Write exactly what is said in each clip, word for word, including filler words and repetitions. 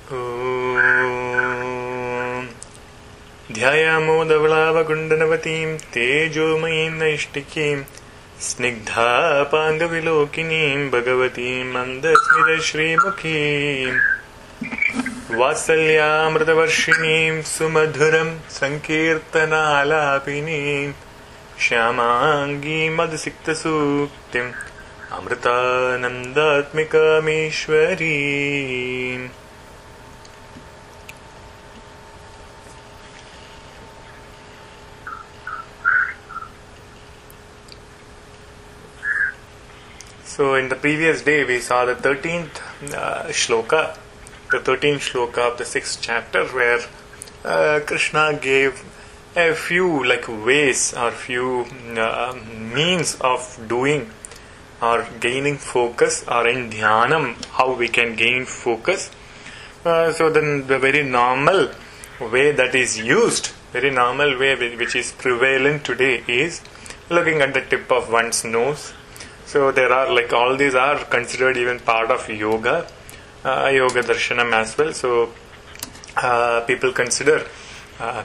Om Dhyayamo Dhavalavakundanavatim Tejomayim Naishtikim Snigdha Pangavilokinim Bhagavatim Mandasmita Shrimukhim Vasalyamritavarshinim Sumadhuram Sankirtana Alapinim Shyamangi Madhasikta Suktim Amritanandatmikam So in the previous day we saw the thirteenth uh, shloka, the thirteenth shloka of the sixth chapter, where uh, Krishna gave a few like ways or few uh, means of doing or gaining focus, or in dhyanam how we can gain focus. Uh, so then the very normal way that is used, very normal way which is prevalent today is looking at the tip of one's nose. So there are like all these are considered even part of yoga, uh, yoga darshanam as well. So uh, people consider uh,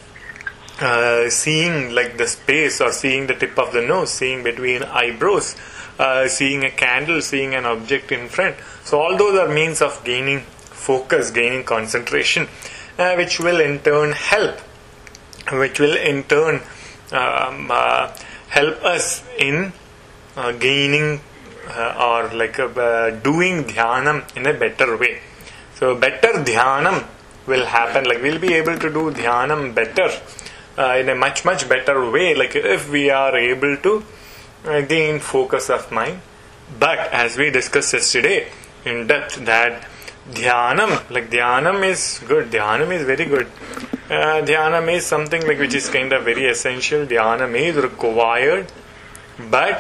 uh, seeing like the space or seeing the tip of the nose, seeing between eyebrows, uh, seeing a candle, seeing an object in front. So all those are means of gaining focus, gaining concentration, uh, which will in turn help, which will in turn um, uh, help us in Uh, gaining uh, or like uh, uh, doing dhyanam in a better way. So better dhyanam will happen, like we'll be able to do dhyanam better uh, in a much much better way, like if we are able to uh, gain focus of mind. But as we discussed yesterday in depth, that dhyanam, like dhyanam is good, dhyanam is very good, uh, dhyanam is something like which is kind of very essential, dhyanam is required, but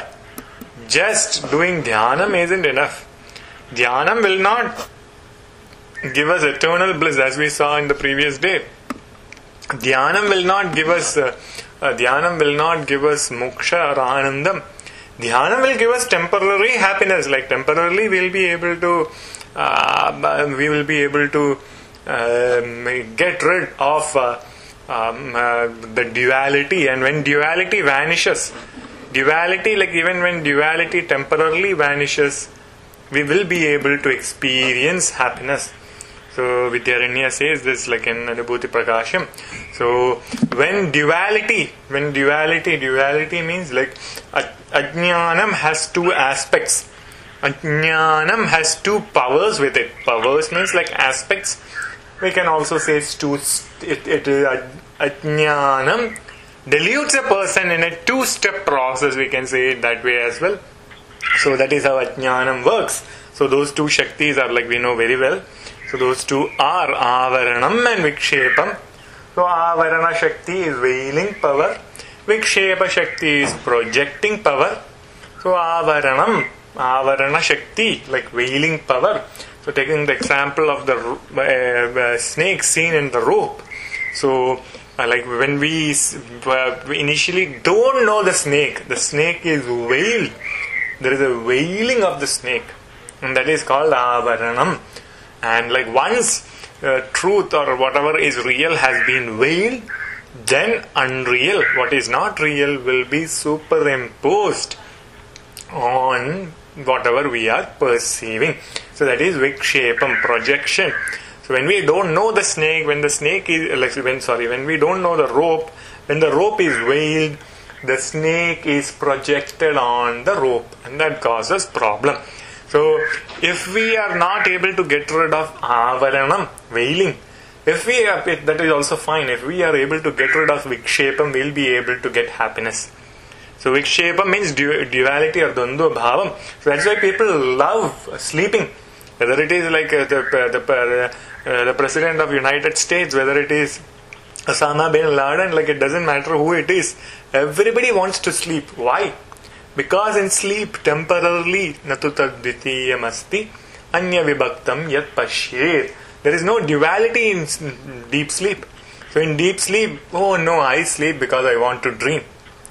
just doing dhyanam isn't enough. Dhyanam will not give us eternal bliss, as we saw in the previous day. Dhyanam will not give us uh, uh, dhyanam will not give us moksha or anandam. Dhyanam will give us temporary happiness, like temporarily we'll be able to uh, we will be able to uh, get rid of uh, um, uh, the duality, and when duality vanishes, Duality, like even when duality temporarily vanishes, we will be able to experience happiness. So Vidyaranya says this like in Anubhuti Prakasham. So when duality, when duality, duality means like ajnanam has two aspects. Ajnanam has two powers with it. Powers means like aspects. We can also say two. It, it is ajnanam dilutes a person in a two-step process, we can say it that way as well. So that is how ajnanam works. So those two shaktis are like we know very well. So those two are avaranam and vikshepam. So avarana shakti is veiling power, vikshepa shakti is projecting power. So avaranam, avarana shakti, like veiling power. So taking the example of the uh, uh, snake seen in the rope. So Uh, like when we, uh, we initially don't know the snake, the snake is veiled. There is a veiling of the snake, and that is called avaranam. And like once uh, truth or whatever is real has been veiled, then unreal, what is not real, will be superimposed on whatever we are perceiving. So that is vikshepam, projection. So when we don't know the snake, when the snake is like when sorry, when we don't know the rope, when the rope is veiled, the snake is projected on the rope, and that causes problem. So if we are not able to get rid of avaranam, veiling, if we are, that is also fine. If we are able to get rid of vikshepam, we'll be able to get happiness. So vikshepam means du- duality or dvandva bhavam. So that's why people love sleeping. Whether it is like uh, the the, uh, the president of United States, whether it is Osama bin Laden, like it doesn't matter who it is. Everybody wants to sleep. Why? Because in sleep temporarily natu tadvitiyam asti anya vibhaktam yat pashyet. There is no duality in deep sleep. So in deep sleep, oh no, I sleep because I want to dream.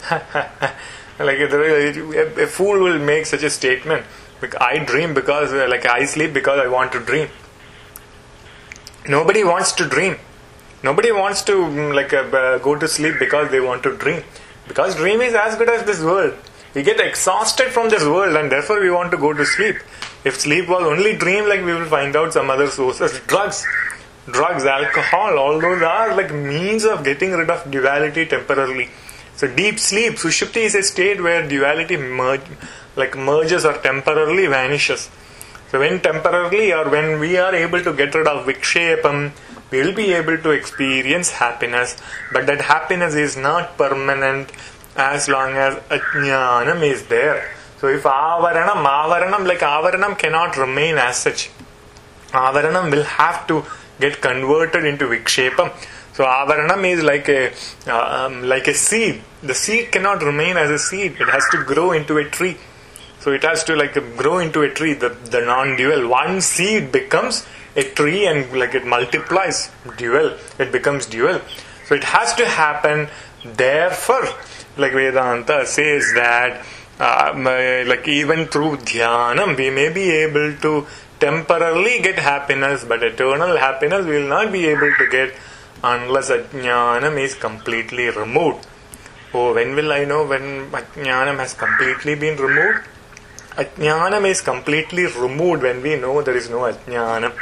Like a, a fool will make such a statement. Like I dream because, like I sleep because I want to dream. Nobody wants to dream. Nobody wants to mm, like uh, go to sleep because they want to dream. Because dream is as good as this world. We get exhausted from this world and therefore we want to go to sleep. If sleep was only dream, like we will find out some other sources. Drugs, drugs, alcohol, all those are like means of getting rid of duality temporarily. So deep sleep, Sushupti is a state where duality merge, like merges or temporarily vanishes. So when temporarily or when we are able to get rid of Vikshepam, we will be able to experience happiness. But that happiness is not permanent as long as Ajnanam is there. So if Avaranam, Avaranam, like Avaranam cannot remain as such. Avaranam will have to get converted into Vikshepam. So Avaranam is like a uh, um, like a seed. The seed cannot remain as a seed. It has to grow into a tree. So it has to like grow into a tree. The the non-dual. One seed becomes a tree and like it multiplies. Dual. It becomes dual. So it has to happen. Therefore, like Vedanta says that uh, like even through Dhyanam we may be able to temporarily get happiness, but eternal happiness we will not be able to get unless Ajnanam is completely removed. Oh, when will I know when Ajnanam has completely been removed? Ajnanam is completely removed when we know there is no Ajnanam.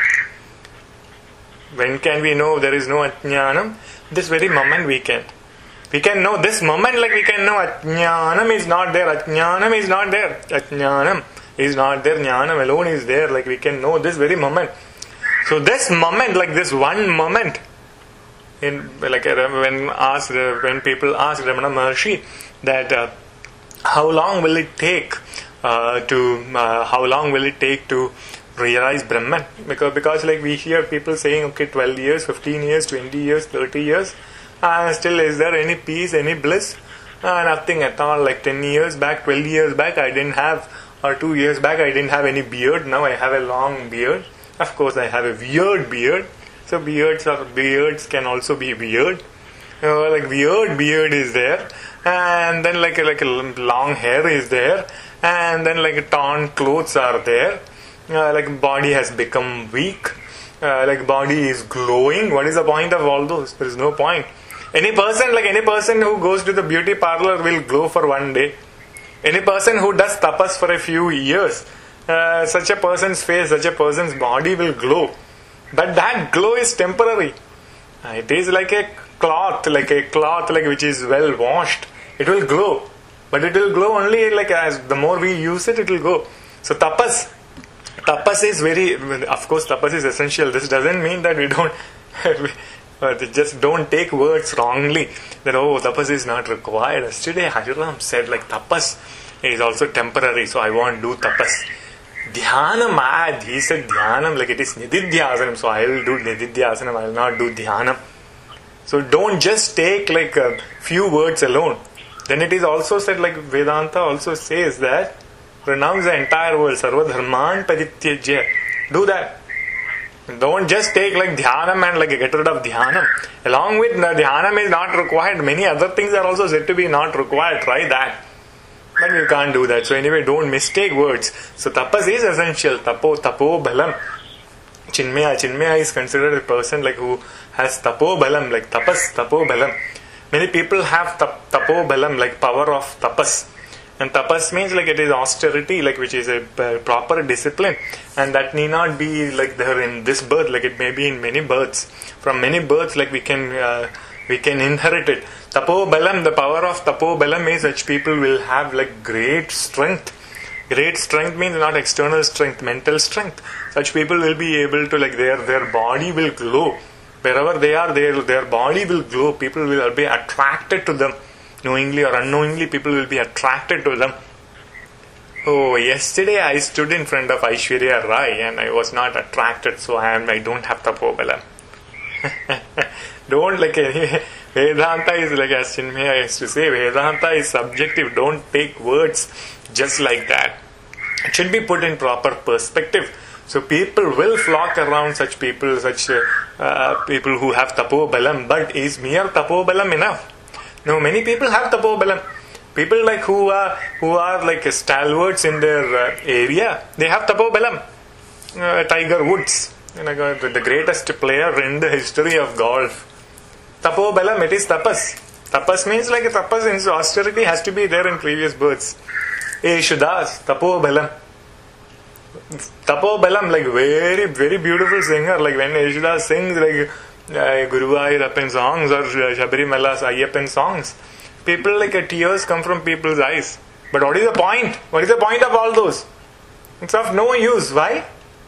When can we know there is no Ajnanam? This very moment we can. We can know this moment, like we can know Ajnanam is not there. Ajnanam is not there. Ajnanam is not there. Jnanam alone is there. Like we can know this very moment. So this moment, like this one moment, in like when asked when people ask Ramana Maharshi that uh, how long will it take uh, to uh, how long will it take to realize Brahman? Because because like we hear people saying, okay, twelve years, fifteen years, twenty years, thirty years, and still is there any peace, any bliss? Uh, nothing at all. Like ten years back, twelve years back, I didn't have, or two years back, I didn't have any beard. Now I have a long beard. Of course, I have a weird beard. So beards or beards can also be weird. You know, like weird beard is there, and then like a, like a long hair is there, and then like torn clothes are there. Uh, like body has become weak. Uh, like body is glowing. What is the point of all those? There is no point. Any person, like any person who goes to the beauty parlor will glow for one day. Any person who does tapas for a few years, uh, such a person's face, such a person's body will glow. But that glow is temporary. Uh, it is like a cloth, like a cloth like which is well washed. It will glow. But it will glow only like as the more we use it, it will go. So tapas. Tapas is very, of course tapas is essential. This doesn't mean that we don't, we just don't take words wrongly. That oh, tapas is not required. Yesterday Hariram said like tapas is also temporary. So I won't do tapas. Dhyanam, ah, he said Dhyanam, like it is Nididhyasanam, so I will do Nididhyasanam, I will not do Dhyanam. So don't just take like a few words alone. Then it is also said, like Vedanta also says that renounce the entire world, Sarva Dharman Parityajya. Do that. Don't just take like Dhyanam and like get rid of Dhyanam. Along with Dhyanam is not required. Many other things are also said to be not required. Try that. But you can't do that. So anyway, don't mistake words. So tapas is essential. Tapo, tapo, balam. Chinmaya. Chinmaya is considered a person like who has tapo balam, like tapas, tapo balam. Many people have tap, tapo balam, like power of tapas. And tapas means like it is austerity, like which is a uh, proper discipline. And that need not be like there in this birth, like it may be in many births. From many births, like we can uh, we can inherit it. Tapo balam, the power of tapo balam is such people will have like great strength. Great strength means not external strength, mental strength. Such people will be able to like their their body will glow. Wherever they are, their their body will glow. People will be attracted to them. Knowingly or unknowingly, people will be attracted to them. Oh, yesterday I stood in front of Aishwarya Rai and I was not attracted, so I am I don't have tapo balam. Don't like any Vedanta is like as Chinmaya used to say, Vedanta is subjective. Don't take words just like that. It should be put in proper perspective. So people will flock around such people, such uh, uh, people who have tapo balam. But is mere tapo balam enough? No, many people have tapo balam. People like who are who are like stalwarts in their uh, area, they have tapo balam. Uh, Tiger Woods. You know, the, the greatest player in the history of golf. Tapo Balam, it is tapas. Tapas means like a tapas means austerity has to be there in previous births. Yeshudas, Tapo Balam. Tapo Balam, like very, very beautiful singer. Like when Yeshudas sings like uh, Guru Ayyappan songs or Shabarimala's Ayyappan songs, people like uh, tears come from people's eyes. But what is the point? What is the point of all those? It's of no use. Why?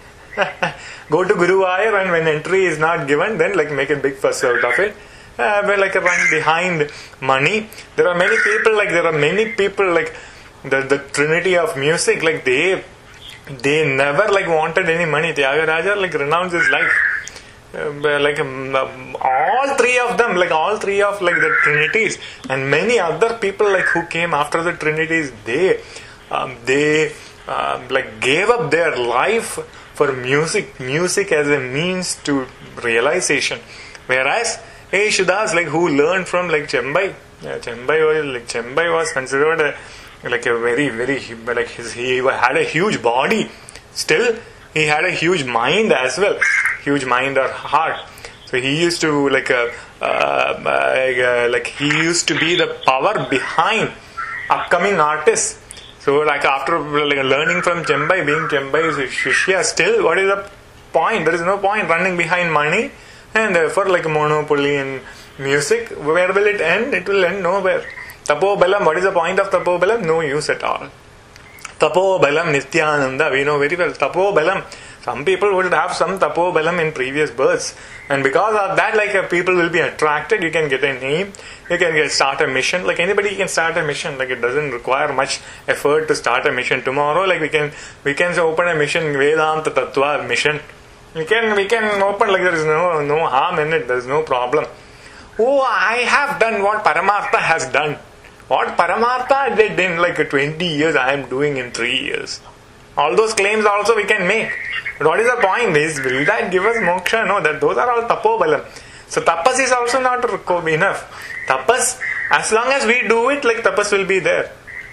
Go to Guru Ayar and when entry is not given, then like make a big fuss out of it. Uh, we're like run behind money. There are many people like there are many people like the the trinity of music. Like they they never like wanted any money. Tyagaraja like renounced his life. Uh, like um, um, all three of them, like all three of like the trinities, and many other people like who came after the trinities, they um, they um, like gave up their life for music, music as a means to realization. Whereas Yeshudas, like who learned from like Chembai, yeah, Chembai was like Chembai was considered a, like a very very like his, he had a huge body. Still, he had a huge mind as well, huge mind or heart. So he used to like a uh, uh, like he used to be the power behind upcoming artists. So like after like learning from Chembai, being Chembai's Shishya, still what is the point? There is no point running behind money. And therefore, like monopoly in music, where will it end? It will end nowhere. Tapo Balam, what is the point of Tapo Balam? No use at all. Tapo Balam Nityananda, we know very well. Tapo Balam, some people would have some Tapo Balam in previous births. And because of that, like uh, people will be attracted. You can get a name, you can get start a mission. Like anybody can start a mission. Like it doesn't require much effort to start a mission. Tomorrow, like we can we can open a mission, Vedanta Tattva mission. We can we can open like there is no no harm in it. There is no problem. Oh, I have done what Paramartha has done. What Paramartha did in like twenty years, I am doing in three years. All those claims also we can make. But what is the point? Is will that give us moksha? No, that those are all tapobalam. So tapas is also not enough. Tapas, as long as we do it, like tapas will be there.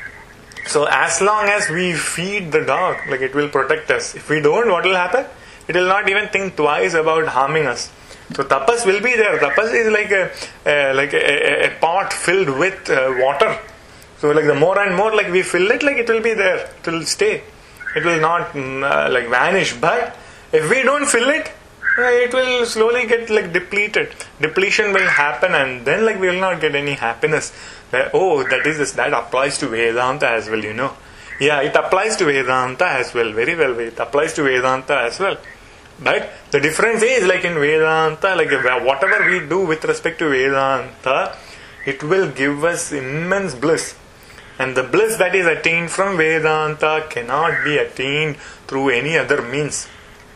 So as long as we feed the dog, like it will protect us. If we don't, what will happen? It will not even think twice about harming us. So tapas will be there. Tapas is like a, a like a, a, a pot filled with uh, water. So like the more and more like we fill it, like it will be there. It will stay. It will not uh, like vanish. But if we don't fill it, uh, it will slowly get like depleted. Depletion will happen, and then like we will not get any happiness. Uh, oh, that is this, that applies to Vedanta as well. You know. Yeah, it applies to Vedanta as well. Very well. It applies to Vedanta as well. But the difference is like in Vedanta, like whatever we do with respect to Vedanta, it will give us immense bliss. And the bliss that is attained from Vedanta cannot be attained through any other means.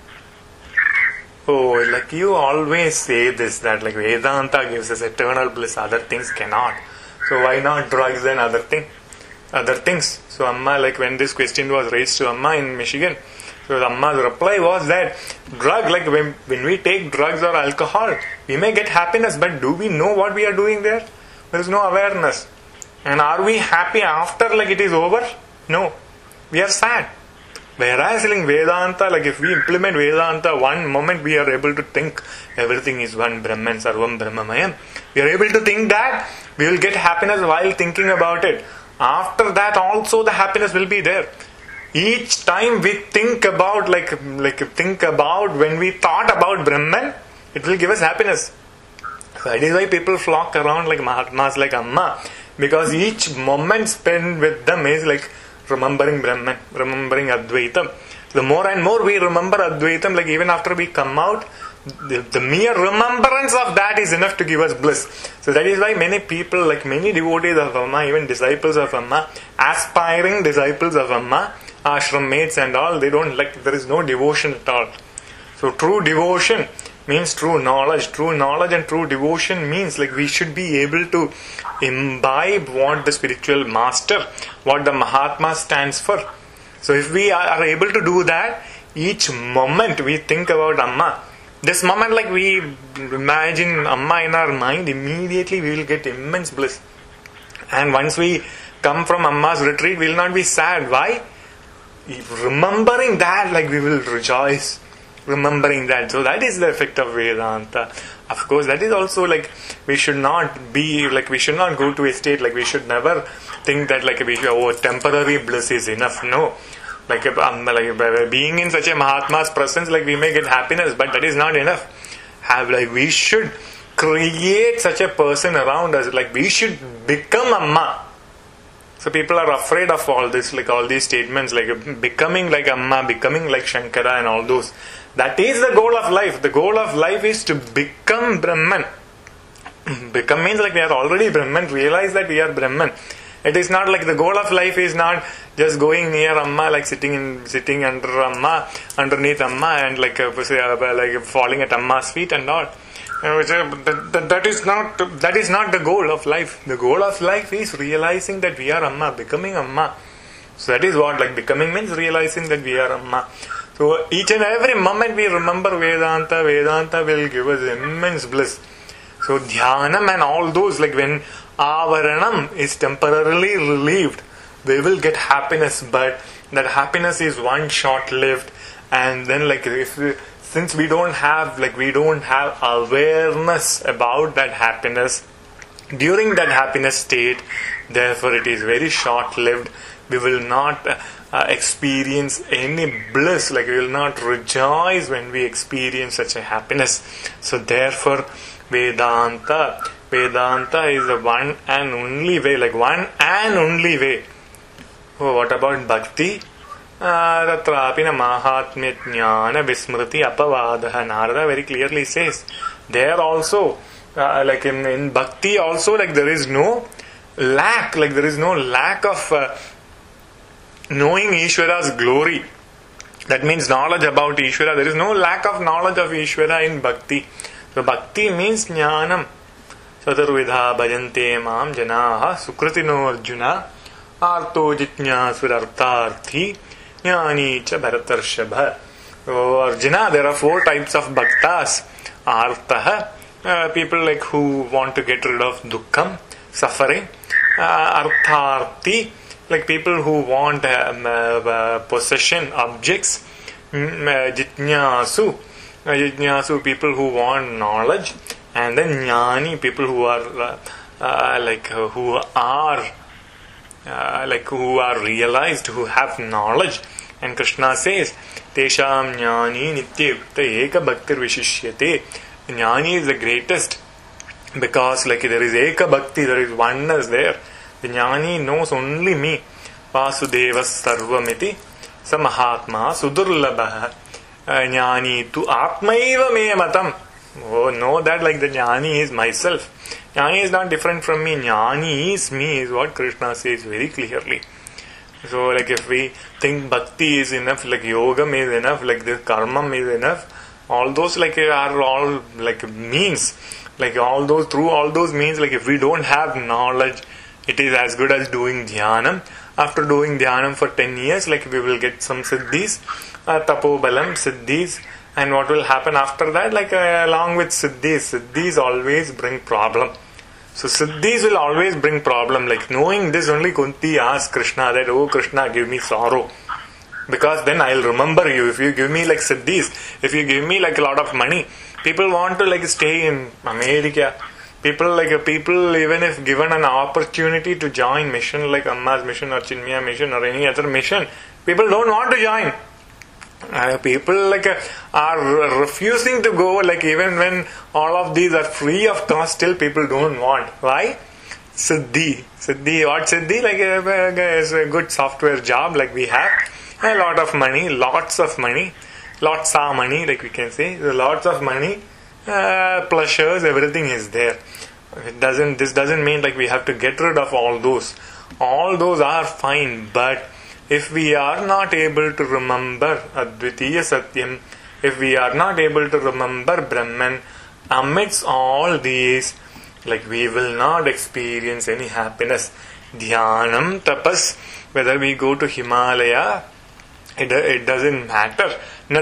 Oh, like you always say this, that like Vedanta gives us eternal bliss, other things cannot. So why not drugs and other thing, other things? So Amma, like when this question was raised to Amma in Michigan, so the Amma's reply was that drug, like when, when we take drugs or alcohol, we may get happiness, but do we know what we are doing there? There is no awareness. And are we happy after like it is over? No. We are sad. Whereas in Vedanta, like if we implement Vedanta, one moment we are able to think everything is one Brahman, Sarvam Brahmamayam. We are able to think that, we will get happiness while thinking about it. After that also the happiness will be there. Each time we think about like like think about when we thought about Brahman, it will give us happiness. So that is why people flock around like Mahatmas like Amma, because each moment spent with them is like remembering Brahman, remembering Advaitam. The more and more we remember Advaitam, like even after we come out, the, the mere remembrance of that is enough to give us bliss. So that is why many people, like many devotees of Amma, even disciples of Amma, aspiring disciples of Amma, ashram mates and all, they don't like, there is no devotion at all. So true devotion means true knowledge. True knowledge and true devotion means like we should be able to imbibe what the spiritual master, what the Mahatma stands for. So if we are able to do that, each moment we think about Amma, this moment like we imagine Amma in our mind, immediately we will get immense bliss. And once we come from Amma's retreat, we will not be sad. Why? Remembering that, like we will rejoice. remembering that. So that is the effect of Vedanta. Of course, that is also like we should not be like we should not go to a state like we should never think that like we should, oh, temporary bliss is enough. No, like, um, like being in such a Mahatma's presence, like we may get happiness, but that is not enough. Have like we should create such a person around us. Like we should become Amma. So people are afraid of all this, like all these statements, like becoming like Amma, becoming like Shankara and all those. That is the goal of life. The goal of life is to become Brahman. Become means like we are already Brahman. Realize that we are Brahman. It is not like the goal of life is not just going near Amma, like sitting in sitting under Amma, underneath Amma, and like uh, like falling at Amma's feet and all. Uh, that, that, that is not that is not the goal of life. The goal of life is realizing that we are Amma, becoming Amma. So that is what like becoming means, realizing that we are Amma. So each and every moment we remember Vedanta, Vedanta will give us immense bliss. So Dhyanam and all those, like when Avaranam is temporarily relieved, we will get happiness, but that happiness is one short-lived. And then like if we, since we don't have like we don't have awareness about that happiness during that happiness state, therefore it is very short-lived. We will not uh, uh, experience any bliss, like we will not rejoice when we experience such a happiness. So therefore Vedanta Vedanta is the one and only way, like one and only way. Oh, what about Bhakti? Tatrapi na mahatmya jnana vismriti apavadaha. Narada very clearly says there also, uh, like in, in Bhakti also, like there is no lack, like there is no lack of uh, knowing Ishvara's glory. That means knowledge about Ishvara. There is no lack of knowledge of Ishvara in Bhakti. So Bhakti means jnanam. Saturvidha bhajante mam janaha sukritino arjuna arto jitnyasvirartharthi jnani cha bharatarshabha. So Arjuna, there are four types of bhaktas. Artaha, uh, people like who want to get rid of dukkham, suffering. Uh, artharthi, like people who want um, uh, possession, objects. Mm, uh, jitnyasu, uh, jitnyasu, people who want knowledge. And then jnani, people who are uh, uh, like uh, who are uh, like who are realized, who have knowledge. And Krishna says, Tesham jnani nityayukta eka bhaktir vishishyate. Jnani is the greatest because like there is eka bhakti, there is oneness there. The jnani knows only me. Vasudevas sarvamiti samahatma sudurlabha. Jnani tu atmaiva me matam. Oh, know that like the jnani is myself. Jnani is not different from me. Jnani is me, is what Krishna says very clearly. So like if we think bhakti is enough, like yogam is enough, like this karmam is enough, all those like are all like means. Like all those, through all those means, like if we don't have knowledge, it is as good as doing dhyanam. After doing dhyanam for ten years, like we will get some siddhis, uh, tapobalam, siddhis. And what will happen after that? Like uh, along with siddhis, siddhis always bring problem. So siddhis will always bring problem. Like knowing this, only Kunti asked Krishna that, oh Krishna, give me sorrow. Because then I'll remember you. If you give me like siddhis, if you give me like a lot of money, people want to like stay in America. People like uh, people even if given an opportunity to join mission like Amma's mission or Chinmaya mission or any other mission, people don't want to join. Uh, people like uh, are refusing to go, like even when all of these are free of cost, still people don't want. Why? Siddhi. Siddhi, what Siddhi? Like uh, uh, is a good software job like we have. A lot of money, lots of money, lots of money, like we can say. Lots of money, uh, pleasures, everything is there. It doesn't, this doesn't mean like we have to get rid of all those. All those are fine, but if we are not able to remember Advitiya Satyam, if we are not able to remember Brahman amidst all these, like we will not experience any happiness. Dhyanam, tapas, whether we go to Himalaya, it, it doesn't matter. Na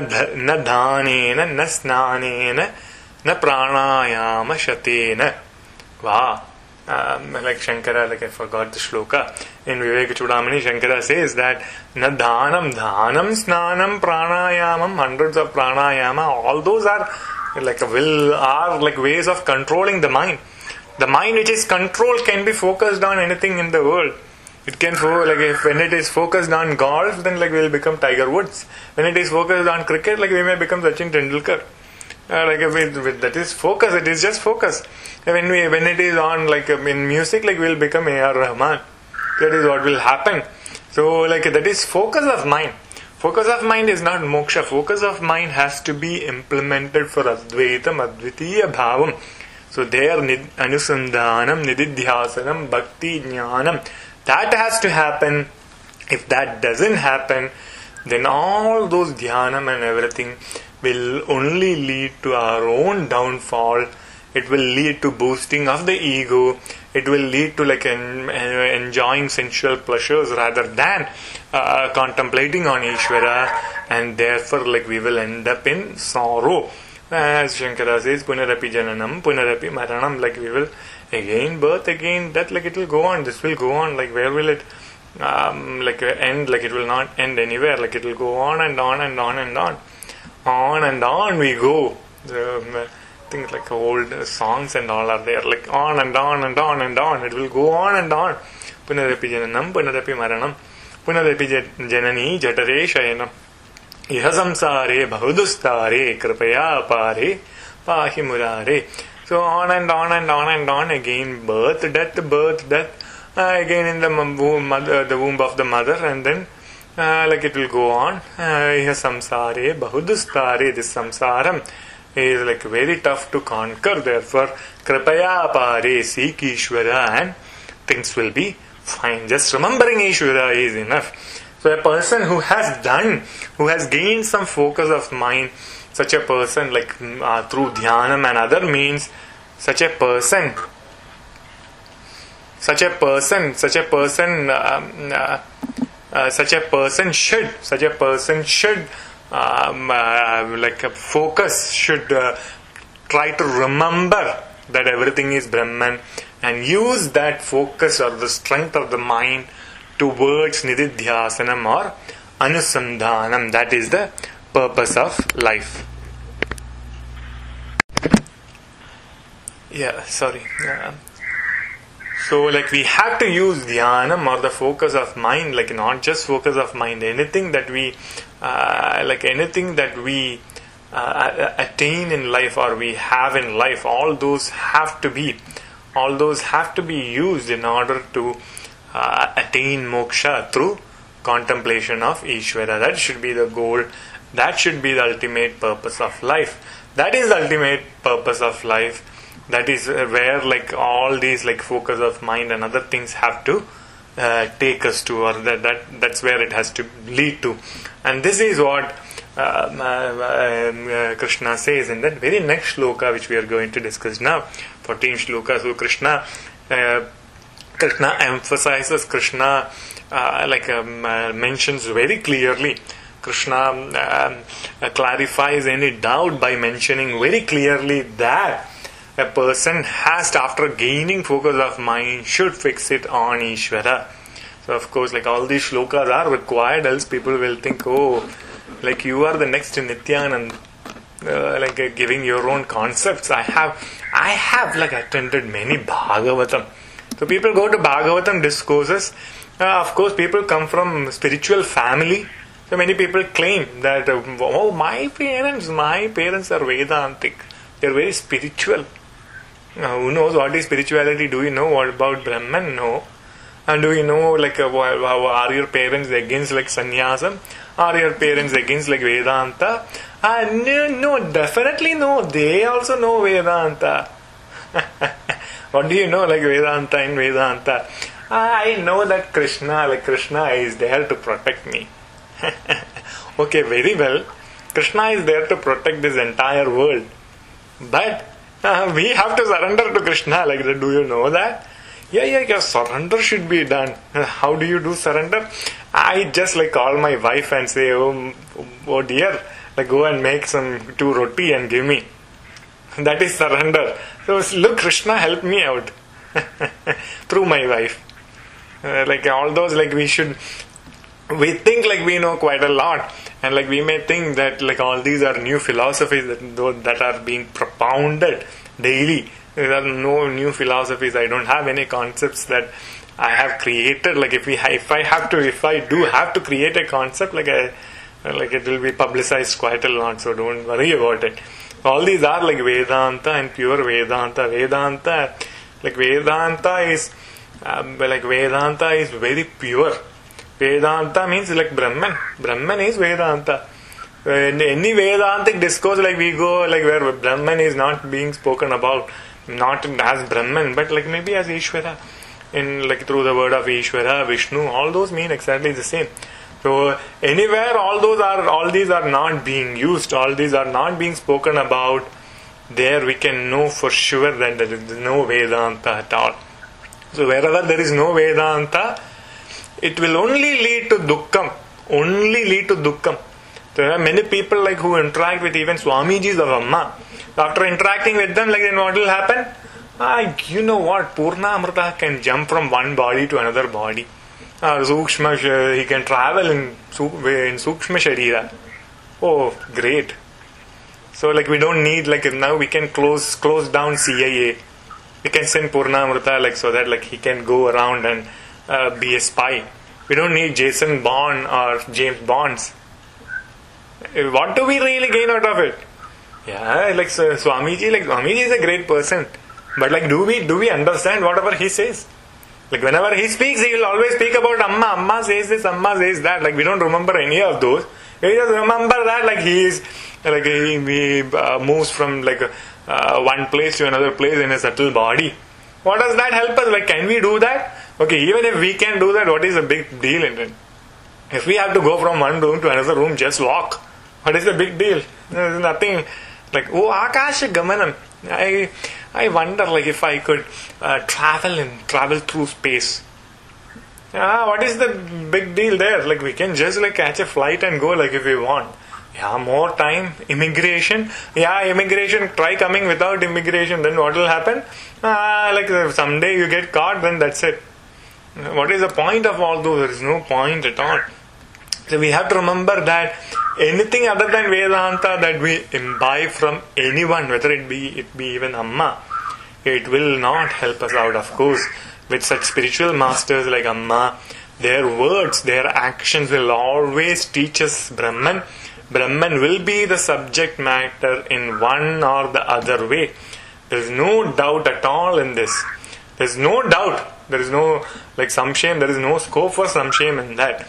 dhanena, na snanena, na pranayama shatena. Wow. Um, like Shankara, like I forgot the shloka. In Vivek Chudamani, Shankara says that na dhanam, dhanam, snanam, pranayamam, hundreds of pranayama, all those are like a will, are like ways of controlling the mind. The mind which is controlled can be focused on anything in the world. It can fo- like if when it is focused on golf, then like we will become Tiger Woods. When it is focused on cricket, like we may become Sachin Tendulkar. Uh, like if it, with that is focus, it is just focus. When we when it is on like um, in music, like we will become A R Rahman. That is what will happen. So like that is focus of mind. Focus of mind is not moksha. Focus of mind has to be implemented for Advaitam, Advitiya Bhavam. So there nid, Anusandhanam, Nididhyasanam, Bhakti, Jnanam. That has to happen. If that doesn't happen, then all those dhyanam and everything will only lead to our own downfall. It will lead to boosting of the ego. It will lead to like en- enjoying sensual pleasures rather than uh, contemplating on Ishvara, and therefore like we will end up in sorrow. As Shankara says, punarapi jananam, punarapi maranam, like we will again birth, again death, like it will go on. This will go on. Like where will it um, like end? Like it will not end anywhere. Like it will go on and on and on and on. On and on we go. Um, things like old songs and all are there. Like on and on and on and on. It will go on and on. Punarapi jananam, punarapi maranam, punarapi janani jatare shayanam. Iha samsare bahudustare kripaya pare pahi murare. So on and on and on and on again. Birth, death, birth, death. Uh, again in the womb, mother, the womb of the mother, and then Uh, like it will go on. Uh, samsare bahudustare. This samsaram is like very tough to conquer. Therefore, kripaya pare, seek Ishvara and things will be fine. Just remembering Ishvara is enough. So a person who has done, who has gained some focus of mind, such a person like uh, through dhyanam and other means, such a person, such a person, such a person, um, uh, Uh, such a person should, such a person should, um, uh, like a focus, should uh, try to remember that everything is Brahman and use that focus or the strength of the mind towards Nididhyasanam or Anusandhanam. That is the purpose of life. Yeah, sorry. Uh, So, like, we have to use dhyanam or the focus of mind, like, not just focus of mind, anything that we, uh, like, anything that we uh, attain in life or we have in life, all those have to be, all those have to be used in order to uh, attain moksha through contemplation of Ishvara. That should be the goal. That should be the ultimate purpose of life. That is the ultimate purpose of life. That is where like all these like focus of mind and other things have to uh, take us to, or that, that that's where it has to lead to. And this is what uh, uh, uh, Krishna says in that very next shloka which we are going to discuss now, fourteen shloka. So Krishna uh, Krishna emphasizes, Krishna uh, like um, uh, mentions very clearly, Krishna um, uh, clarifies any doubt by mentioning very clearly that a person has to, after gaining focus of mind, should fix it on Ishvara. So of course, like all these shlokas are required, else people will think, oh, like you are the next Nityanand, uh, like uh, giving your own concepts. I have, I have like attended many Bhagavatam. So people go to Bhagavatam discourses. Uh, of course, people come from spiritual family. So many people claim that, uh, oh, my parents, my parents are Vedantic. They are very spiritual. Now, who knows what is spirituality? Do you know what about Brahman? No. And do you know like uh, are your parents against like sannyasam? Are your parents against like Vedanta? Uh, no, no, definitely no. They also know Vedanta. What do you know like Vedanta and Vedanta? I know that Krishna, like Krishna is there to protect me. Okay, very well. Krishna is there to protect this entire world. But uh, we have to surrender to Krishna. Like that. Do you know that? Yeah, yeah, yeah. Surrender should be done. How do you do surrender? I just like call my wife and say, oh, oh dear, like go and make some two roti and give me. That is surrender. So look, Krishna, help me out. through my wife. Uh, like all those, like we should, we think like we know quite a lot, and like we may think that like all these are new philosophies that that are being propounded daily. There are no new philosophies. I don't have any concepts that I have created. Like if we, if I have to, if I do have to create a concept, like I, like it will be publicized quite a lot. So don't worry about it. All these are like Vedanta and pure Vedanta. Vedanta, like Vedanta is, um, like Vedanta is very pure. Vedanta means like Brahman. Brahman is Vedanta. In any Vedantic discourse, like we go, like where Brahman is not being spoken about, not as Brahman, but like maybe as Ishvara, in like through the word of Ishvara, Vishnu, all those mean exactly the same. So anywhere, all those are, all these are not being used, all these are not being spoken about, there we can know for sure that there is no Vedanta at all. So wherever there is no Vedanta, it will only lead to Dukkham, only lead to Dukkham. There are many people like who interact with even Swamijis of Amma. After interacting with them, like then what will happen? Ah, you know what? Purna Amrita can jump from one body to another body. Uh, Sukshma, he can travel in, in Sukshma Sharira. Oh, great. So like we don't need, like now we can close close down C I A. We can send Purna Amrita like so that like he can go around and uh, be a spy. We don't need Jason Bourne or James Bonds. What do we really gain out of it? Yeah, like so, Swamiji, like Swamiji is a great person, but like do we do we understand whatever he says? Like whenever he speaks, he will always speak about Amma. Amma says this, Amma says that. Like we don't remember any of those. We just remember that like he is, like he, he uh, moves from like uh, one place to another place in a subtle body. What does that help us? Like can we do that? Okay, even if we can do that, what is the big deal in it? If we have to go from one room to another room, just walk. What is the big deal? There is nothing. Like, oh, Akasha Gamanam. I, I wonder, like, if I could uh, travel and travel through space. Ah, what is the big deal there? Like, we can just like catch a flight and go, like, if we want. Yeah, more time, immigration. Yeah, immigration. Try coming without immigration. Then what will happen? Ah, like someday you get caught. Then that's it. What is the point of all those? There is no point at all. So we have to remember that anything other than Vedanta that we imbibe from anyone, whether it be it be even Amma, it will not help us out. Of course, with such spiritual masters like Amma, their words, their actions will always teach us Brahman. Brahman will be the subject matter in one or the other way. There is no doubt at all in this. There is no doubt. There is no like some shame. There is no scope for some shame in that.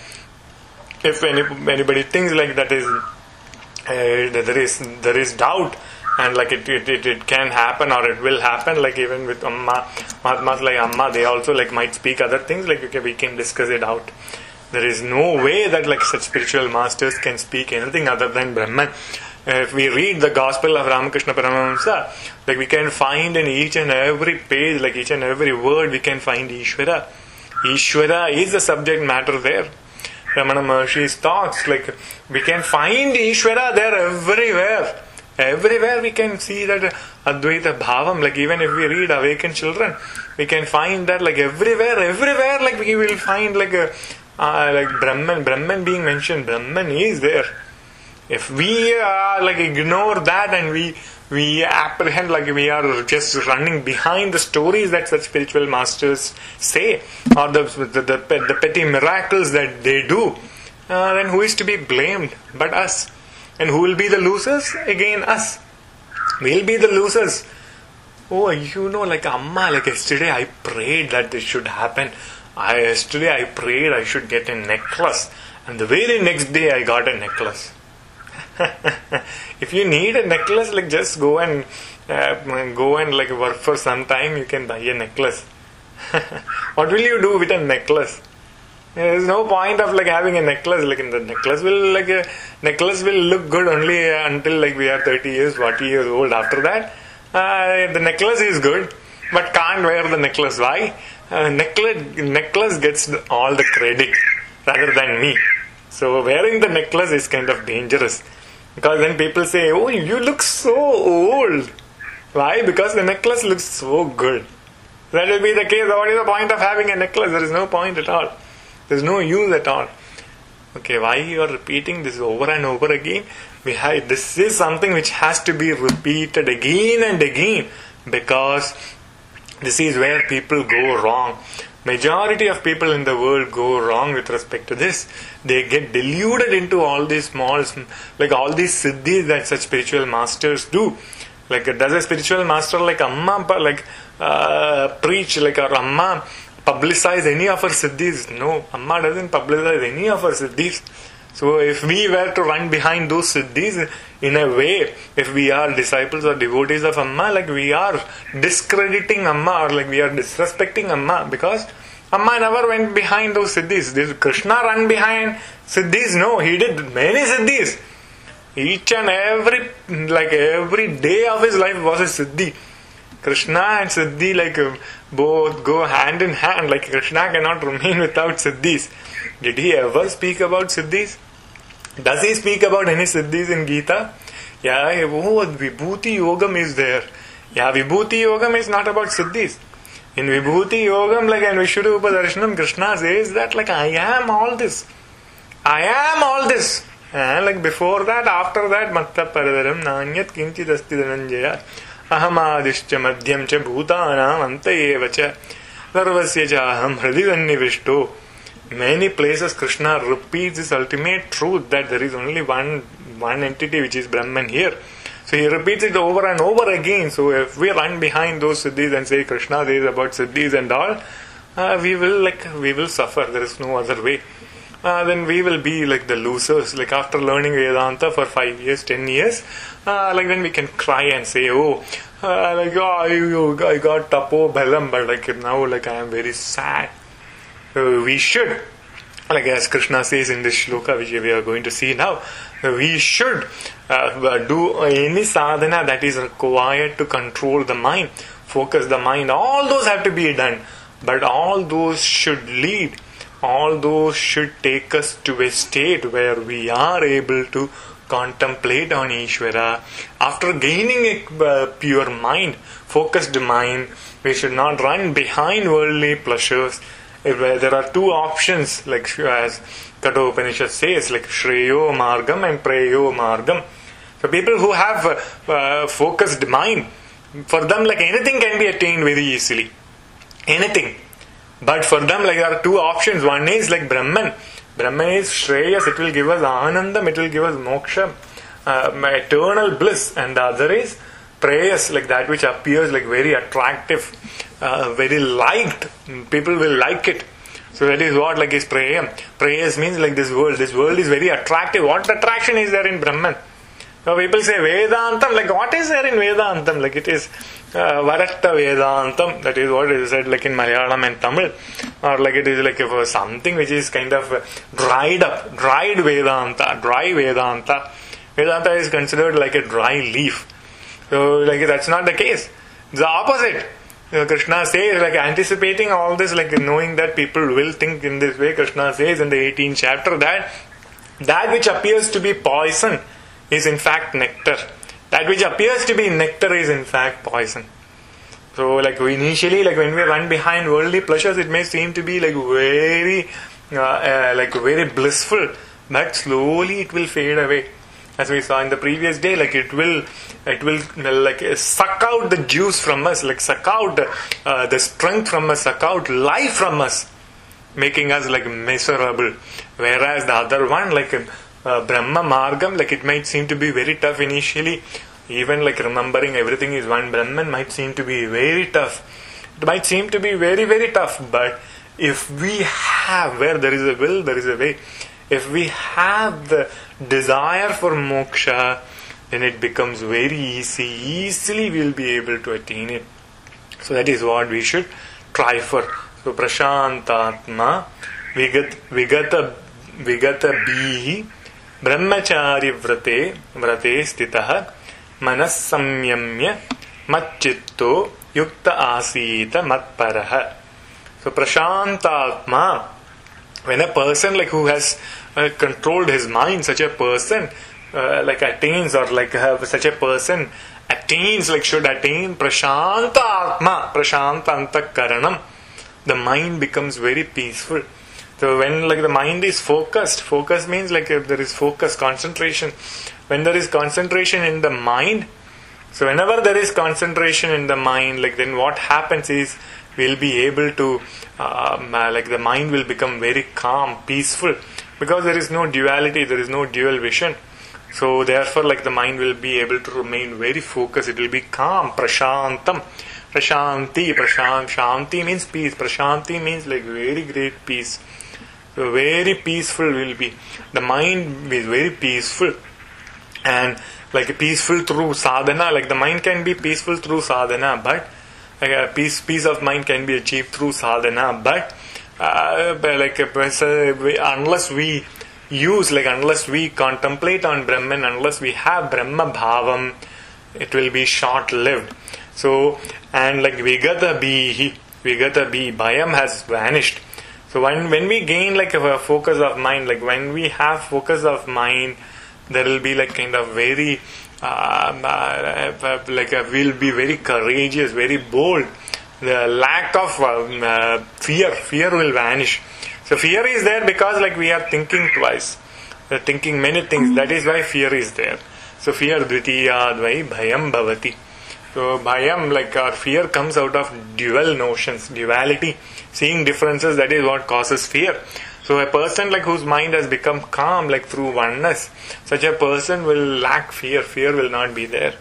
If any, anybody thinks like that is uh, there is there is doubt and like it, it it it can happen or it will happen, like even with Amma, Mahatmas like Amma, they also like might speak other things, like okay, we can discuss it out. There is no way that like such spiritual masters can speak anything other than Brahman. Uh, if we read the Gospel of Ramakrishna Paramahamsa, like we can find in each and every page, like each and every word, we can find Ishvara. Ishvara is the subject matter there. Ramana Maharshi's thoughts, like we can find Ishvara there everywhere. Everywhere we can see that Advaita Bhavam, like even if we read Awakened Children, we can find that like everywhere, everywhere, like we will find like a uh, like Brahman, Brahman being mentioned. Brahman is there. If we uh, like ignore that and we we apprehend like we are just running behind the stories that such spiritual masters say, or the the, the, the petty miracles that they do, uh, then who is to be blamed but us? And who will be the losers? Again, us. We'll be the losers. Oh, you know, like Amma, like yesterday I prayed that this should happen. I yesterday I prayed I should get a necklace, and the very next day I got a necklace. If you need a necklace, like just go and uh, go and like work for some time, you can buy a necklace. What will you do with a necklace? There is no point of like having a necklace. Like in the necklace will like a necklace will look good only until like we are thirty years, forty years old. After that, uh, the necklace is good, but can't wear the necklace. Why? Uh, necklace necklace gets all the credit rather than me. So wearing the necklace is kind of dangerous. Because then people say, oh, you look so old. Why? Because the necklace looks so good. That will be the case. What is the point of having a necklace? There is no point at all. There is no use at all. Okay, why you are repeating this over and over again? We have, this is something which has to be repeated again and again, because this is where people go wrong. Majority of people in the world go wrong with respect to this. They get deluded into all these small, like all these siddhis that such spiritual masters do. Like, does a spiritual master like Amma like uh, preach, like, or Amma publicize any of her siddhis? No, Amma doesn't publicize any of her siddhis. So if we were to run behind those siddhis, in a way, if we are disciples or devotees of Amma, like we are discrediting Amma, or like we are disrespecting Amma, because Amma never went behind those siddhis. Did Krishna run behind siddhis? No, he did many siddhis. Each and every, like every day of his life was a siddhi. Krishna and siddhi, like uh, both go hand in hand. Like Krishna cannot remain without siddhis. Did he ever speak about siddhis? Does he speak about any siddhis in Gita? Yeah, oh, Vibhuti Yogam is there. Yeah, Vibhuti Yogam is not about siddhis. In Vibhuti Yogam, like in Vishuddha Upadarashanam, Krishna says that, like, I am all this. I am all this. And like before that, after that, Matta Paradaram Nanyat Kinchit Asti Dhananjaya Ahamadishcha Madhyam Cha Bhutanam Anta Evacha Sarvasya Cha Aham Hradi Sannivishto. Many places Krishna repeats this ultimate truth that there is only one one entity, which is Brahman here. So he repeats it over and over again. So if we run behind those siddhis and say Krishna says about siddhis and all, uh, we will like we will suffer. There is no other way. Uh, then we will be like the losers. Like after learning Vedanta for five years, ten years, uh, like then we can cry and say, oh, uh, like oh, I, I got tapo bhalam, but like now like I am very sad. So we should, like as Krishna says in this shloka which we are going to see now, we should uh, do any sadhana that is required to control the mind, focus the mind. All those have to be done, but all those should lead. All those should take us to a state where we are able to contemplate on Ishvara. After gaining a uh, pure mind, focused mind, we should not run behind worldly pleasures. If, uh, there are two options, like as Kathopanishad says, like Shreyo Margam and Preyo Margam. So people who have uh, uh, focused mind, for them like anything can be attained very easily. Anything. But for them, like there are two options. One is like Brahman. Brahman is Shreyas, it will give us Anandam, it will give us Moksha, uh, eternal bliss. And the other is Preyas, like that which appears like very attractive, uh, very liked. People will like it. So that is what like is Preyam. Preyas means like this world. This world is very attractive. What attraction is there in Brahman? Now people say Vedantam, like what is there in Vedantam? Like it is uh, Varatta Vedantam, that is what is said like in Malayalam and Tamil, or like it is like uh, something which is kind of uh, dried up, dried Vedanta, dry Vedanta. Vedanta is considered like a dry leaf. So like that's not the case. It's the opposite. You know, Krishna says, like anticipating all this, like knowing that people will think in this way, Krishna says in the eighteenth chapter that that which appears to be poison is in fact nectar. That which appears to be nectar is in fact poison. So like we initially, like when we run behind worldly pleasures, it may seem to be like very uh, uh, like very blissful, but slowly it will fade away. As we saw in the previous day, like it will it will like suck out the juice from us, like suck out uh, the strength from us, suck out life from us, making us like miserable. Whereas the other one, like Uh, Brahma Margam, like it might seem to be very tough initially. Even like remembering everything is one Brahman might seem to be very tough. It might seem to be very, very tough. But if we have, where there is a will, there is a way. If we have the desire for moksha, then it becomes very easy. Easily we will be able to attain it. So that is what we should try for. So Prashantatma Vigat Vigata Vigata Bihi Brahmachari vrate vrate stitah manas samyamya matchitto yukta asita matparaha. So Prashantatma, when a person like who has uh, controlled his mind, such a person uh, like attains or like uh, such a person attains, like should attain prashanta atma, prashanta antakaranam, the mind becomes very peaceful. So when like the mind is focused, focus means like if there is focus, concentration. When there is concentration in the mind, so whenever there is concentration in the mind, like then what happens is we'll be able to, um, uh, like the mind will become very calm, peaceful, because there is no duality, there is no dual vision. So therefore, like the mind will be able to remain very focused. It will be calm, prashantam, prashanti, prashant. Shanti means peace. Prashanti means like very great peace. So very peaceful will be. The mind is very peaceful, and like peaceful through sadhana. Like the mind can be peaceful through sadhana, but like a peace, peace of mind can be achieved through sadhana. But uh, like uh, unless we use, like unless we contemplate on Brahman, unless we have Brahma Bhavam, it will be short-lived. So, and like Vigata Bihi, Vigata Bi, Bhayam has vanished. So when, when we gain like a focus of mind, like when we have focus of mind, there will be like kind of very, uh, uh, like uh, we'll be very courageous, very bold. The lack of um, uh, fear, fear will vanish. So fear is there because like we are thinking twice, we are thinking many things. That is why fear is there. So fear dvitiyadvai bhayam bhavati. So bhayam, like our fear comes out of dual notions, duality, seeing differences. That is what causes fear. So a person like whose mind has become calm, like through oneness, such a person will lack fear. Fear will not be there.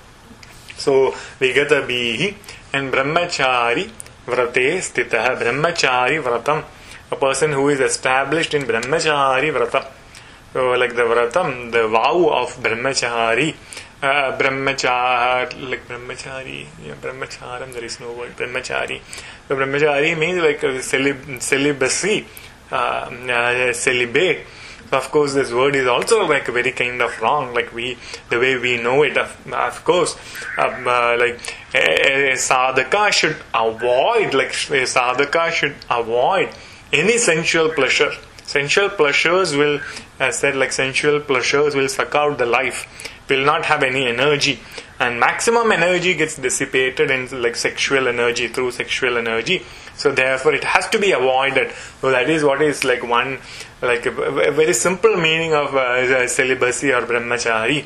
So vigata bihi and brahmachari vrate stitah. Brahmachari vratam. A person who is established in brahmachari vratam. So like the vratam, the vow of brahmachari. Uh, brahmachari, like brahmachari, yeah, brahmacharam, there is no word, brahmachari. So brahmachari means like a celib- celibacy, uh, uh, celibate. So of course this word is also like very kind of wrong, like we, the way we know it, of, of course, um, uh, like a, a sadhaka should avoid, like a sadhaka should avoid any sensual pleasure. Sensual pleasures will, as said, like sensual pleasures will suck out the life, will not have any energy, and maximum energy gets dissipated in like sexual energy, through sexual energy. So therefore it has to be avoided. So that is what is like one, like a, a very simple meaning of uh, celibacy or brahmachari.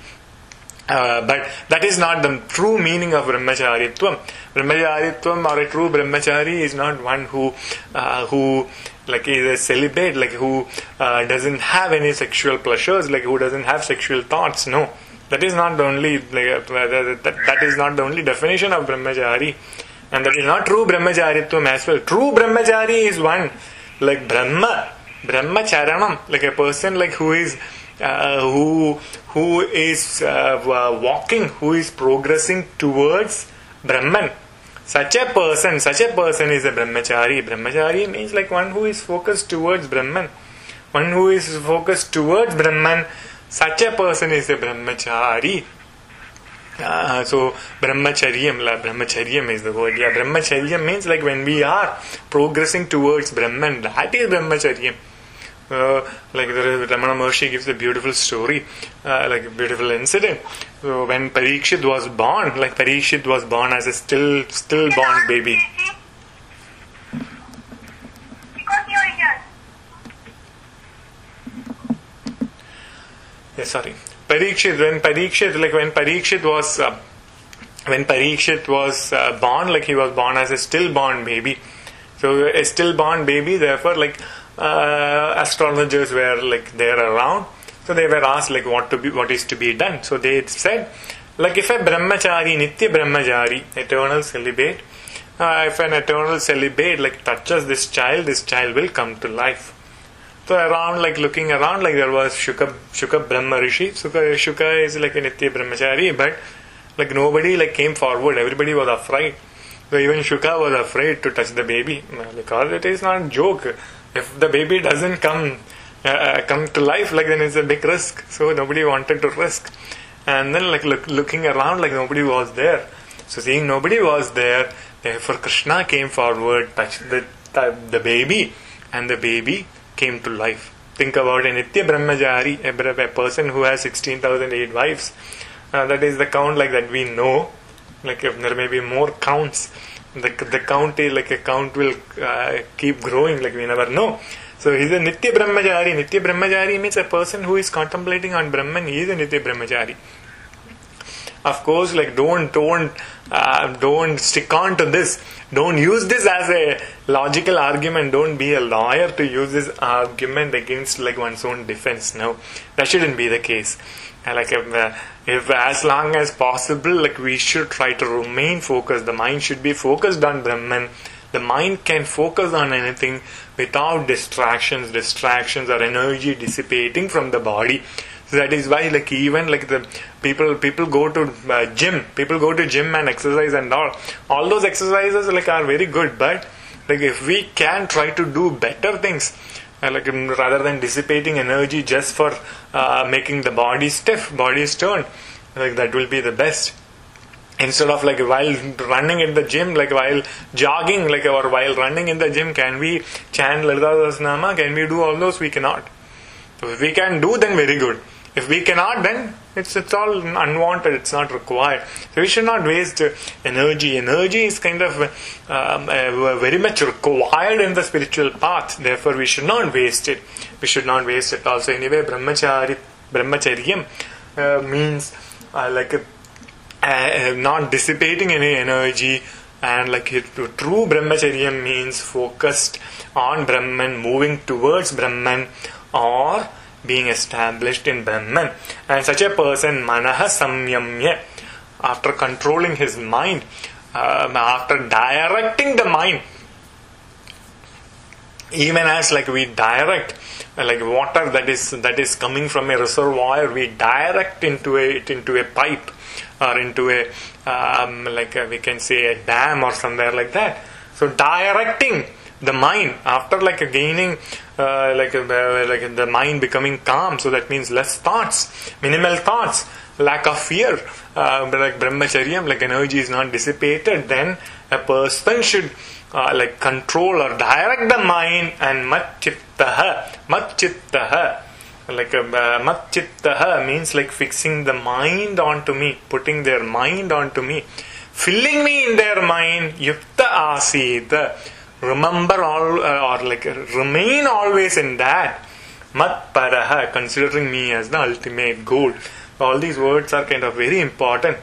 Uh, but that is not the true meaning of brahmacharitvam. Brahmacharitvam or a true brahmachari is not one who uh, who like is a celibate, like who uh, doesn't have any sexual pleasures, like who doesn't have sexual thoughts. No, that is not the only like, uh, that, that is not the only definition of brahmachari, and that is not true brahmacharitvam as well. True brahmachari is one like Brahma, brahmacharanam, like a person like who is uh, who who is uh, walking, who is progressing towards Brahman. Such a person, such a person is a brahmachari. Brahmachari means like one who is focused towards Brahman. One who is focused towards Brahman, such a person is a brahmachari. Uh, so brahmacharyam, la, brahmacharyam is the word. Yeah, brahmacharyam means like when we are progressing towards Brahman, that is brahmacharyam. Uh, like the Ramana Maharshi gives a beautiful story, uh, like a beautiful incident. So when Parikshit was born, like Parikshit was born as a still stillborn baby. Yeah, sorry. Parikshit, when Parikshit, like when Parikshit was, uh, when Parikshit was uh, born, like he was born as a stillborn baby. So a stillborn baby, therefore, like. Uh, astrologers were like there around, so they were asked like what to be, what is to be done. So they said, like if a brahmachari, nitya brahmachari, eternal celibate, uh, if an eternal celibate like touches this child, this child will come to life. So around, like looking around, like there was Shuka, Shuka Brahma Rishi. Shuka, Shuka is like a nitya brahmachari, but like nobody like came forward. Everybody was afraid. So even Shuka was afraid to touch the baby because it is not a joke. If the baby doesn't come uh, come to life, like then it's a big risk. So nobody wanted to risk. And then like look, looking around, like nobody was there. So seeing nobody was there, therefore Krishna came forward, touched the the, the baby, and the baby came to life. Think about a nitya brahmachari, a, a person who has sixteen thousand eight wives. Uh, that is the count like that we know. like if there may be more counts, the the count is like a count will uh, keep growing, like we never know. So he's a Nitya Brahmachari. Nitya Brahmachari means a person who is contemplating on Brahman. He is a Nitya Brahmachari. Of course, like don't don't uh, don't stick on to this. Don't use this as a logical argument. Don't be a lawyer to use this argument against like one's own defense. No, that shouldn't be the case. And like if, uh, if as long as possible, like we should try to remain focused. The mind should be focused on Brahman. The mind can focus on anything without distractions, distractions or energy dissipating from the body. So that is why, like even like the people, people go to uh, gym, people go to gym and exercise and all. All those exercises like are very good, but like if we can try to do better things, uh, like um, rather than dissipating energy just for uh, making the body stiff, body stern, like that will be the best. Instead of like while running in the gym, like while jogging, like or while running in the gym, can we chant Lalita Sahasranama? Can we do all those? We cannot. So if we can do, then very good. If we cannot, then it's it's all unwanted. It's not required. So we should not waste uh, energy. Energy is kind of um, uh, very much required in the spiritual path. Therefore, we should not waste it. We should not waste it. Also, anyway, brahmachari, brahmacharyam uh, means uh, like a, uh, not dissipating any energy. And like it, true brahmacharyam means focused on Brahman, moving towards Brahman, or being established in Brahman. And such a person, manaha samyamya, after controlling his mind, uh, after directing the mind, even as like we direct uh, like water that is that is coming from a reservoir, we direct into a, it into a pipe or into a um, like a, we can say a dam or somewhere like that. So directing the mind after like gaining uh, like uh, like the mind becoming calm, so that means less thoughts, minimal thoughts, lack of fear, uh, like brahmacharyam, like energy is not dissipated, then a person should uh, like control or direct the mind. And mat chittaha, mat chittaha, like uh, mat chittaha means like fixing the mind onto me, putting their mind onto me, filling me in their mind. Yukta asita, remember all uh, or like remain always in that. Mat paraha, considering me as the ultimate goal. All these words are kind of very important.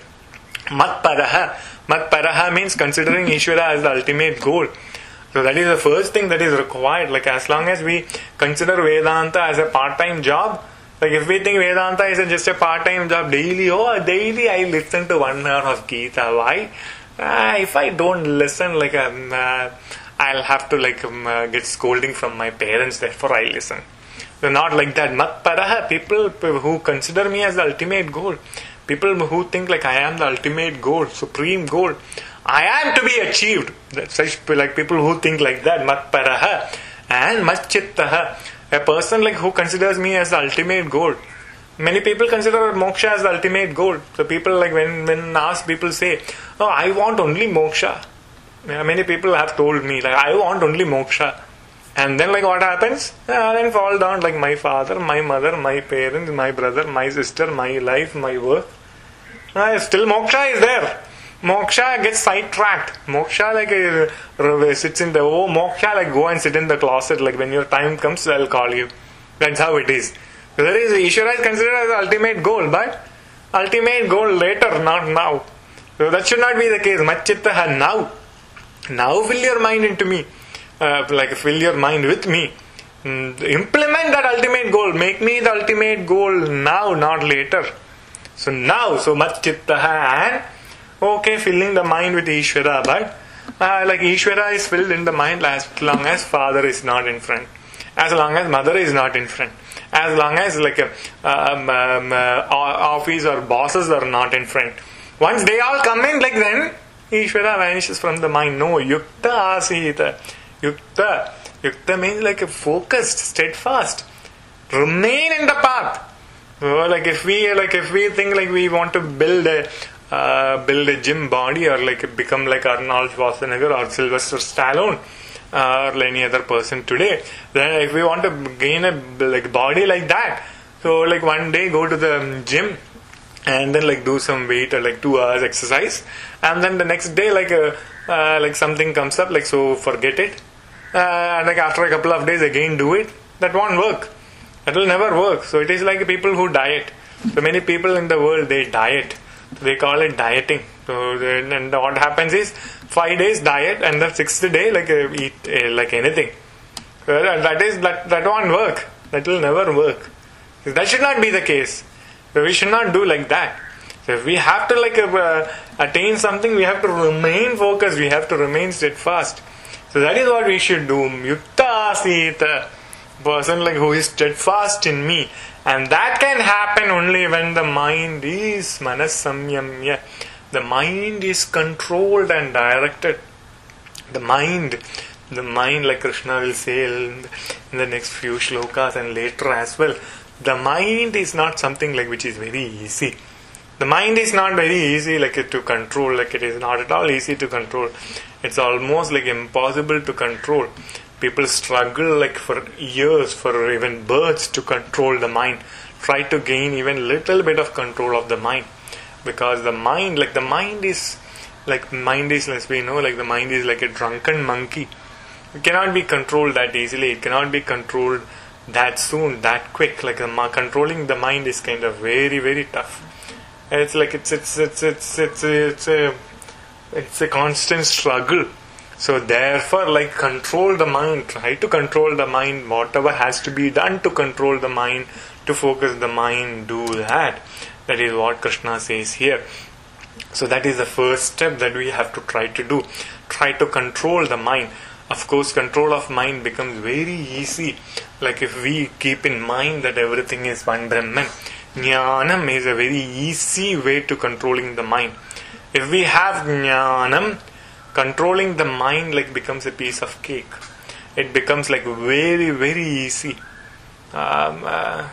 Mat paraha, mat paraha means considering Ishvara as the ultimate goal. So that is the first thing that is required. Like as long as we consider Vedanta as a part-time job, like if we think Vedanta is just a part-time job, daily, oh daily I listen to one hour of Gita. Why? Uh, if I don't listen, like um, uh, I'll have to like um, uh, get scolding from my parents, therefore I listen. So not like that. Mat paraha, people who consider me as the ultimate goal, people who think like I am the ultimate goal, supreme goal, I am to be achieved. That's such like people who think like that. Mat paraha and mat chittaha, a person like who considers me as the ultimate goal. Many people consider moksha as the ultimate goal. So people like when when asked, people say, "Oh, I want only moksha." Yeah, many people have told me like I want only moksha. And then like what happens? Uh, then fall down like my father, my mother, my parents, my brother, my sister, my life, my work. Uh, still moksha is there. Moksha gets sidetracked. Moksha like uh, sits in the, oh moksha like go and sit in the closet, like when your time comes I'll call you. That's how it is. So there is, Ishvara is considered as the ultimate goal, but ultimate goal later, not now. So that should not be the case. Matchittaha, now. Now fill your mind into me. Uh, like fill your mind with me. Mm, implement that ultimate goal. Make me the ultimate goal now, not later. So now, so much chittaha and okay, filling the mind with Ishvara, but uh, like Ishvara is filled in the mind as long as father is not in front, as long as mother is not in front, as long as like a, um, um, uh, office or bosses are not in front. Once they all come in, like then Ishvara vanishes from the mind. No, yukta asita. Yukta. Yukta means like a focused, steadfast. Remain in the path. So like if we like if we think like we want to build a uh, build a gym body or like become like Arnold Schwarzenegger or Sylvester Stallone uh, or any other person today, then if we want to gain a like body like that, so like one day go to the gym and then like do some weight or like two hours exercise, and then the next day like uh, uh, like something comes up, like so forget it, uh, and like after a couple of days again do it. That won't work. That will never work. So it is like people who diet. So many people in the world, they diet. They call it dieting. So then, and what happens is five days diet, and the sixth day like uh, eat uh, like anything. So that is that that won't work. That will never work. That should not be the case. So we should not do like that. So if we have to like uh, attain something, we have to remain focused. We have to remain steadfast. So that is what we should do. Yukta asita. Person like who is steadfast in me, and that can happen only when the mind is manas samyamya. The mind is controlled and directed. The mind, the mind, like Krishna will say in the next few shlokas and later as well, the mind is not something like which is very easy. The mind is not very easy like to control. Like it is not at all easy to control. It's almost like impossible to control. People struggle like for years, for even births, to control the mind. Try to gain even little bit of control of the mind, because the mind, like the mind is, like mind is, as we know, like the mind is like a drunken monkey. It cannot be controlled that easily. It cannot be controlled that soon, that quick. Like the, controlling the mind is kind of very, very tough. And it's like it's it's it's it's it's it's a it's a constant struggle. So therefore, like control the mind, try to control the mind, whatever has to be done to control the mind, to focus the mind, do that. That is what Krishna says here. So that is the first step that we have to try to do. Try to control the mind. Of course, control of mind becomes very easy. Like if we keep in mind that everything is one Brahman. Jnanam is a very easy way to controlling the mind. If we have Jnanam, controlling the mind like becomes a piece of cake. It becomes like very, very easy. Um, uh,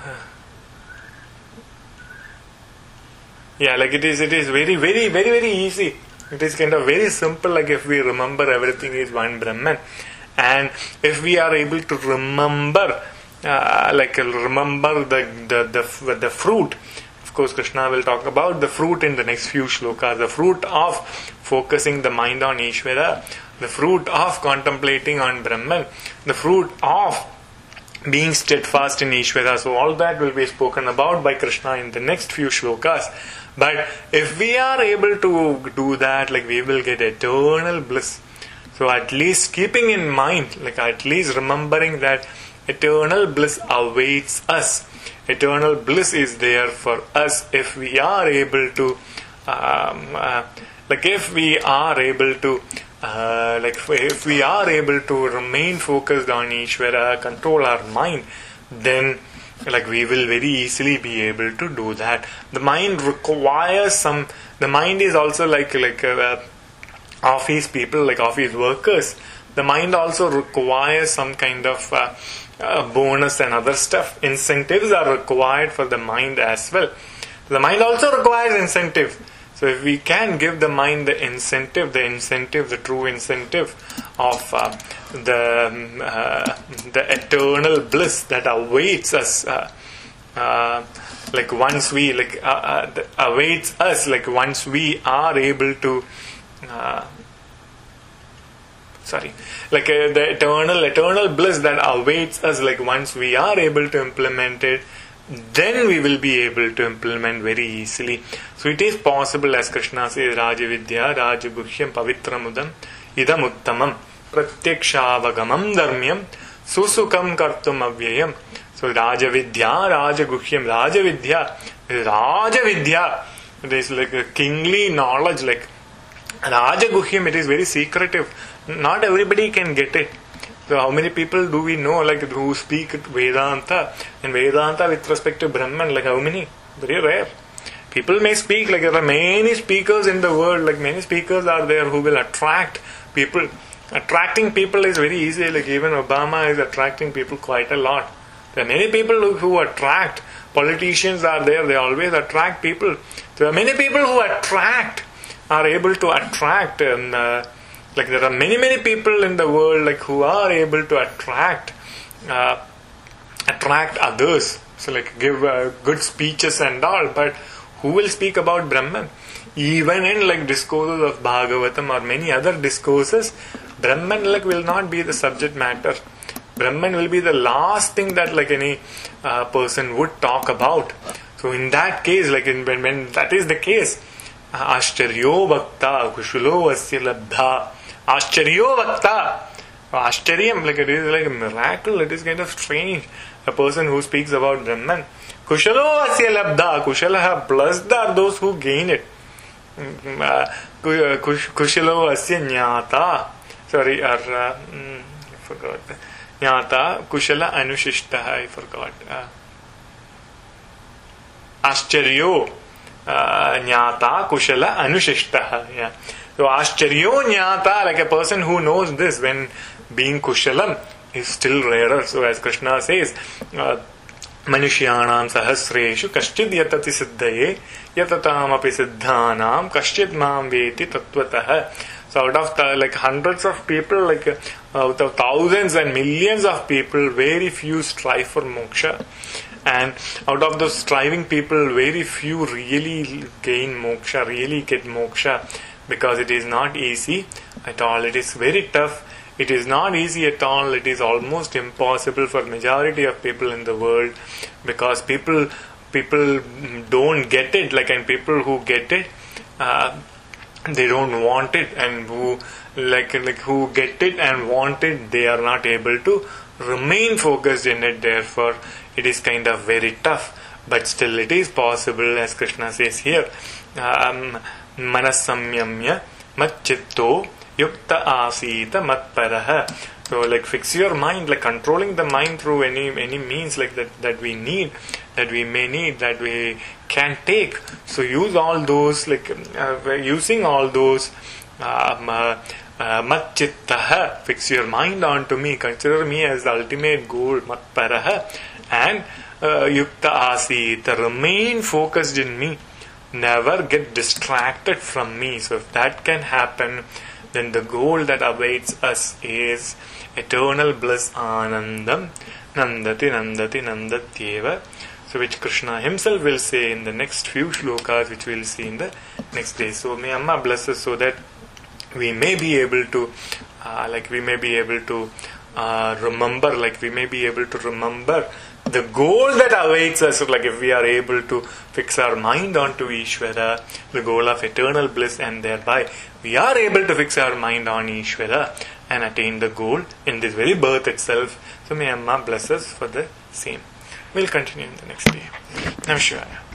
yeah, like it is. It is very, very, very, very easy. It is kind of very simple. Like if we remember everything is one Brahman, and if we are able to remember, uh, like remember the the the the fruit. Of course, Krishna will talk about the fruit in the next few shlokas. The fruit of focusing the mind on Ishvara, the fruit of contemplating on Brahman, the fruit of being steadfast in Ishvara. So all that will be spoken about by Krishna in the next few shlokas. But if we are able to do that, like we will get eternal bliss. So at least keeping in mind, like at least remembering that eternal bliss awaits us. Eternal bliss is there for us if we are able to, um, uh, like if we are able to, uh, like if we are able to remain focused on Ishvara, control our mind, then like we will very easily be able to do that. The mind requires some. The mind is also like like uh, office people, like office workers. The mind also requires some kind of uh, uh, bonus and other stuff. Incentives are required for the mind as well. The mind also requires incentive. So if we can give the mind the incentive, the incentive, the true incentive of uh, the uh, the eternal bliss that awaits us, uh, uh, like once we like uh, uh, awaits us, like once we are able to. Uh, Sorry, like uh, the eternal, eternal bliss that awaits us, like once we are able to implement it, then we will be able to implement very easily. So it is possible, as Krishna says, Rajavidya, Rajaguhyam, Pavitramudam, Idam Uttamam, Pratyakshaavagamam Dharmyam, Susukam Kartum Avyayam. So Rajavidya, Rajaguhyam, Rajavidya, Rajavidya, it is like a kingly knowledge, like Rajaguhyam, it is very secretive. Not everybody can get it. So how many people do we know, like who speak Vedanta, and Vedanta with respect to Brahman, like how many? Very rare. People may speak, like there are many speakers in the world, like many speakers are there who will attract people. Attracting people is very easy, like even Obama is attracting people quite a lot. There are many people who, who attract. Politicians are there, they always attract people. There are many people who attract, are able to attract, and uh, like there are many many people in the world like who are able to attract uh, attract others. So like give uh, good speeches and all, but Who will speak about Brahman? Even in like discourses of Bhagavatam or many other discourses, Brahman like will not be the subject matter. Brahman will be the last thing that like any uh, person would talk about. So in that case, like in, when, when that is the case, Ashcharyo Bhakta Kushulo Asya Labdha. Ashcharyo Bhakta. Ashcharyam, like it is like a miracle, it is kind of strange. A person who speaks about Brahman. Kushalo Asya Labdha. Kushalaha, blessed are those who gain it. Kushalo Asya Jnata. Sorry, or, uh, mm, I forgot. Jnata Kushala Anushishtaha, I forgot. Uh, Ashcharyo Jnata Kushala Anushishtaha. Yeah. So Ashcharyo Jnata, like a person who knows this when being Kushalam is still rarer. So as Krishna says, uh, Manushyanam sahasreshu kaschid yatati siddhaye yatatam api siddhanam kaschid mam veti tattvataha. So out of the, like hundreds of people, like uh, out of thousands and millions of people, very few strive for moksha. And out of those striving people, very few really gain moksha, really get moksha. Because it is not easy at all. It is very tough. It is not easy at all. It is almost impossible for majority of people in the world, because people people don't get it. Like, and people who get it, uh, they don't want it, and who like like who get it and want it, they are not able to remain focused in it. Therefore, it is kind of very tough. But still, it is possible, as Krishna says here. Um, Manasamyamya matchitto yukta asita matparaha. So like fix your mind, like controlling the mind through any any means like that that we need, that we may need, that we can take. So use all those, like uh, using all those um, uh, uh, matchittaha, fix your mind onto me, consider me as the ultimate goal, matparaha, and uh, yukta asita, remain focused in me. Never get distracted from me. So if that can happen, then the goal that awaits us is eternal bliss, anandam, nandati, nandati, nandatyeva. So which Krishna himself will say in the next few shlokas, which we will see in the next day. So may Amma bless us so that we may be able to, uh, like we may be able to uh, remember, like we may be able to remember the goal that awaits us. Like if we are able to fix our mind onto Ishvara, the goal of eternal bliss, and thereby we are able to fix our mind on Ishvara and attain the goal in this very birth itself. So may Amma bless us for the same. We'll continue in the next day. Namaskar.